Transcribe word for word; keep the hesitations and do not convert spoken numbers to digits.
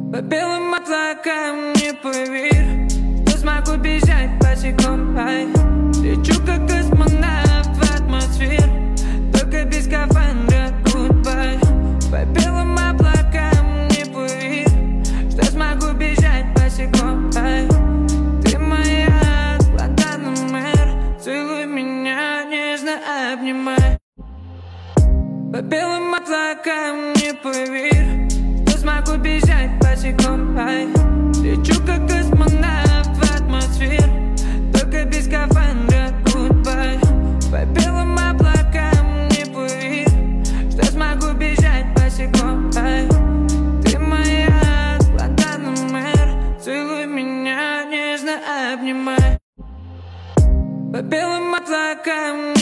По белым облакам, не поверь, что смогу бежать босиком. Ай, лечу как космонавт в атмосферу, только без скафандра, goodbye. По белым облакам, не поверь, что смогу бежать босиком. Ай, ты моя Гвантанамер, целуй меня, нежно обнимай. По белым облакам, не поверь, что смогу бежать босиком. Ай, лечу как космонавт в атмосферу, только без скафандра, goodbye. По белым облакам, не поверь, что смогу бежать босиком. Ай, ты моя Гвантанамер, целуй меня, нежно обнимай. По белым облакам,